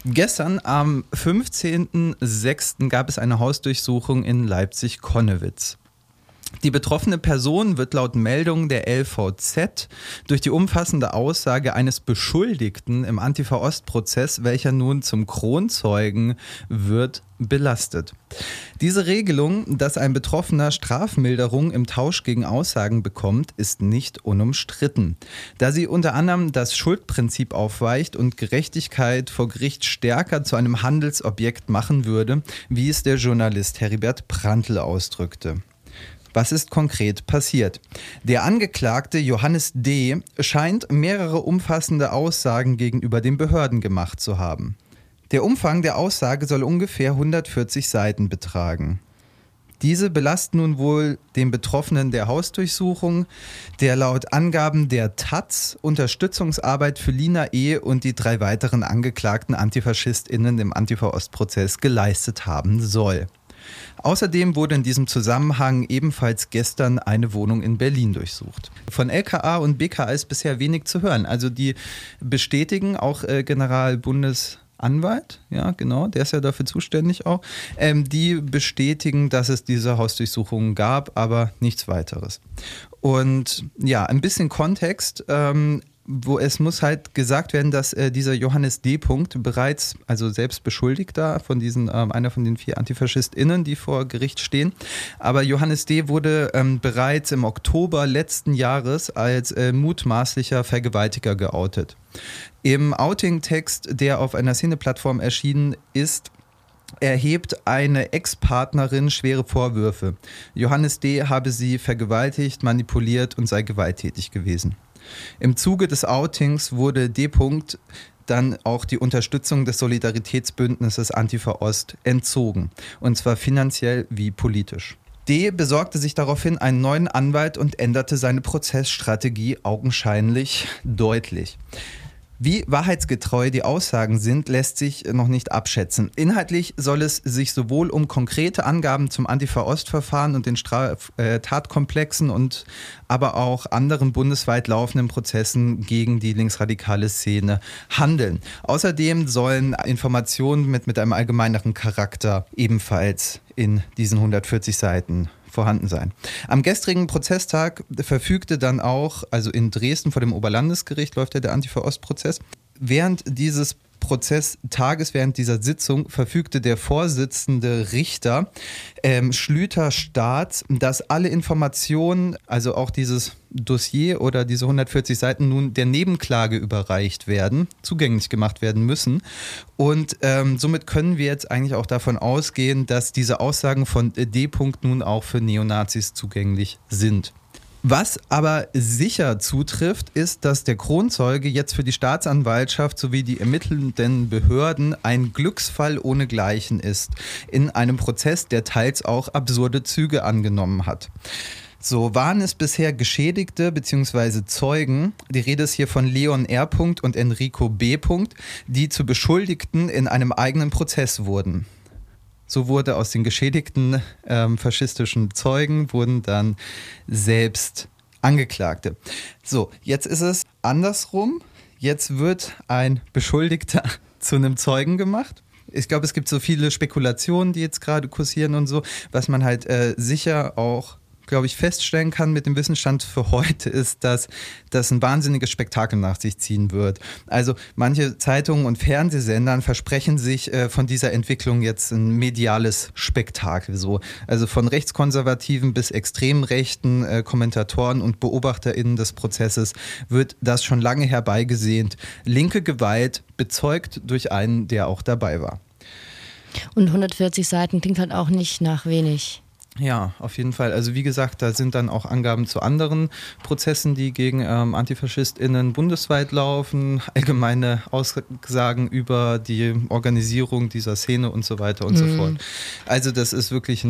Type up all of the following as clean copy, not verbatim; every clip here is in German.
Gestern am 15.06. gab es eine Hausdurchsuchung in Leipzig-Connewitz. Die betroffene Person wird laut Meldung der LVZ durch die umfassende Aussage eines Beschuldigten im Antifa-Ost-Prozess, welcher nun zum Kronzeugen wird, belastet. Diese Regelung, dass ein Betroffener Strafmilderung im Tausch gegen Aussagen bekommt, ist nicht unumstritten, da sie unter anderem das Schuldprinzip aufweicht und Gerechtigkeit vor Gericht stärker zu einem Handelsobjekt machen würde, wie es der Journalist Heribert Prantl ausdrückte. Was ist konkret passiert? Der Angeklagte Johannes D. scheint mehrere umfassende Aussagen gegenüber den Behörden gemacht zu haben. Der Umfang der Aussage soll ungefähr 140 Seiten betragen. Diese belasten nun wohl den Betroffenen der Hausdurchsuchung, der laut Angaben der taz Unterstützungsarbeit für Lina E. und die 3 weiteren angeklagten AntifaschistInnen im Antifa-Ost-Prozess geleistet haben soll. Außerdem wurde in diesem Zusammenhang ebenfalls gestern eine Wohnung in Berlin durchsucht. Von LKA und BKA ist bisher wenig zu hören. Also die bestätigen auch Generalbundesanwalt, ja genau, der ist ja dafür zuständig auch, die bestätigen, dass es diese Hausdurchsuchungen gab, aber nichts weiteres. Und ja, ein bisschen Kontext, wo es muss halt gesagt werden, dass dieser Johannes D. bereits, also selbst Beschuldigter von diesen, einer von den 4 AntifaschistInnen, die vor Gericht stehen, aber Johannes D. wurde bereits im Oktober letzten Jahres als mutmaßlicher Vergewaltiger geoutet. Im Outing-Text, der auf einer Szene-Plattform erschienen ist, erhebt eine Ex-Partnerin schwere Vorwürfe. Johannes D. habe sie vergewaltigt, manipuliert und sei gewalttätig gewesen. Im Zuge des Outings wurde D. dann auch die Unterstützung des Solidaritätsbündnisses Antifa Ost entzogen, und zwar finanziell wie politisch. D. besorgte sich daraufhin einen neuen Anwalt und änderte seine Prozessstrategie augenscheinlich deutlich. Wie wahrheitsgetreu die Aussagen sind, lässt sich noch nicht abschätzen. Inhaltlich soll es sich sowohl um konkrete Angaben zum Antifa-Ost-Verfahren und den Tatkomplexen und aber auch anderen bundesweit laufenden Prozessen gegen die linksradikale Szene handeln. Außerdem sollen Informationen mit einem allgemeineren Charakter ebenfalls in diesen 140 Seiten vorhanden sein. Am gestrigen Prozesstag verfügte dann auch, also in Dresden vor dem Oberlandesgericht läuft ja der Antifa-Ost-Prozess, während dieses Prozesstages, während dieser Sitzung verfügte der Vorsitzende Richter Schlüter-Staats, dass alle Informationen, also auch dieses Dossier oder diese 140 Seiten nun der Nebenklage überreicht werden, zugänglich gemacht werden müssen. Und somit können wir jetzt eigentlich auch davon ausgehen, dass diese Aussagen von D. nun auch für Neonazis zugänglich sind. Was aber sicher zutrifft, ist, dass der Kronzeuge jetzt für die Staatsanwaltschaft sowie die ermittelnden Behörden ein Glücksfall ohnegleichen ist in einem Prozess, der teils auch absurde Züge angenommen hat. So waren es bisher Geschädigte bzw. Zeugen, die Rede ist hier von Leon R. und Enrico B., die zu Beschuldigten in einem eigenen Prozess wurden. So wurde aus den geschädigten faschistischen Zeugen wurden dann selbst Angeklagte. So, jetzt ist es andersrum. Jetzt wird ein Beschuldigter zu einem Zeugen gemacht. Ich glaube, es gibt so viele Spekulationen, die jetzt gerade kursieren und so, was man halt sicher auch, glaube ich, feststellen kann mit dem Wissensstand für heute, ist, dass das ein wahnsinniges Spektakel nach sich ziehen wird. Also manche Zeitungen und Fernsehsendern versprechen sich von dieser Entwicklung jetzt ein mediales Spektakel. So. Also von rechtskonservativen bis extrem rechten Kommentatoren und BeobachterInnen des Prozesses wird das schon lange herbeigesehnt. Linke Gewalt bezeugt durch einen, der auch dabei war. Und 140 Seiten klingt halt auch nicht nach wenig. Ja, auf jeden Fall. Also wie gesagt, da sind dann auch Angaben zu anderen Prozessen, die gegen AntifaschistInnen bundesweit laufen, allgemeine Aussagen über die Organisierung dieser Szene und so weiter und so fort. Also das ist wirklich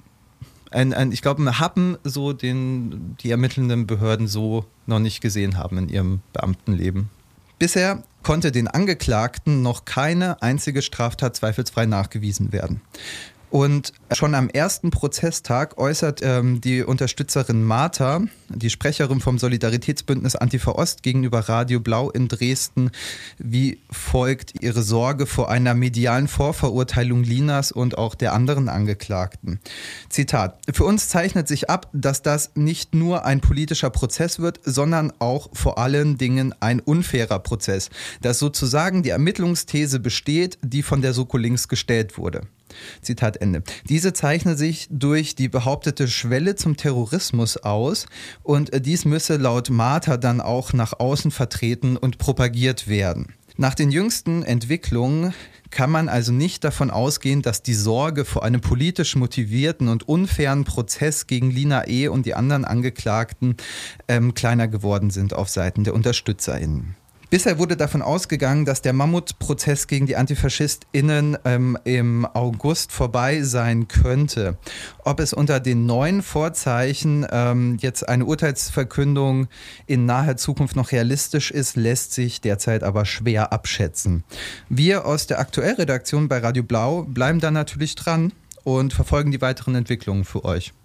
ich glaube, ein Happen, so den die ermittelnden Behörden so noch nicht gesehen haben in ihrem Beamtenleben. Bisher konnte den Angeklagten noch keine einzige Straftat zweifelsfrei nachgewiesen werden. Und schon am ersten Prozesstag äußert die Unterstützerin Martha, die Sprecherin vom Solidaritätsbündnis Antifa Ost gegenüber Radio Blau in Dresden, wie folgt ihre Sorge vor einer medialen Vorverurteilung Linas und auch der anderen Angeklagten. Zitat: Für uns zeichnet sich ab, dass das nicht nur ein politischer Prozess wird, sondern auch vor allen Dingen ein unfairer Prozess, dass sozusagen die Ermittlungsthese besteht, die von der Soko Links gestellt wurde. Zitat Ende. Diese zeichnet sich durch die behauptete Schwelle zum Terrorismus aus und dies müsse laut Martha dann auch nach außen vertreten und propagiert werden. Nach den jüngsten Entwicklungen kann man also nicht davon ausgehen, dass die Sorge vor einem politisch motivierten und unfairen Prozess gegen Lina E. und die anderen Angeklagten kleiner geworden sind auf Seiten der UnterstützerInnen. Bisher wurde davon ausgegangen, dass der Mammutprozess gegen die AntifaschistInnen im August vorbei sein könnte. Ob es unter den neuen Vorzeichen jetzt eine Urteilsverkündung in naher Zukunft noch realistisch ist, lässt sich derzeit aber schwer abschätzen. Wir aus der Aktuellredaktion bei Radio Blau bleiben da natürlich dran und verfolgen die weiteren Entwicklungen für euch.